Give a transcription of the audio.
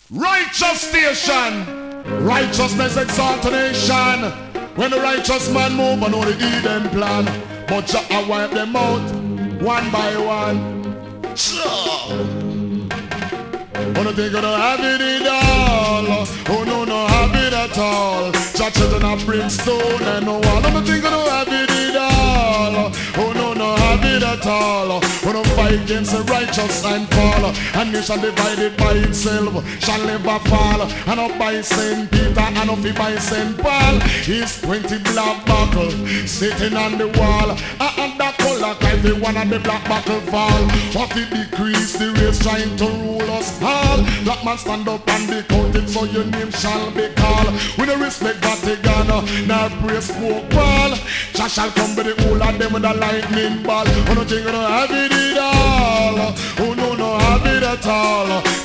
Righteous station, righteousness exaltation. When the righteous man move, I know the Eden plan. But Jah I wipe them out, one by one. Oh no, they gonna have it all. Oh no, no have it at all. Jah children of brimstone and no one. Oh no, they gonna have it all. Oh no, no have it at all. Oh no, fight against the righteous and fall. And nation divided by itself shall never fall. And up by Saint Peter and up by Saint Paul. He's 20 black buckle sitting on the wall. And that color cause the one on the black buckle fall. What did decrease the race trying to rule us all? Black man stand up and be counted so your name shall be called. With the respect Vatican, now praise smoke ball. Jah shall come with the whole of them with a lightning ball. Oh no, think I don't have it at all. Oh no, no have it at all.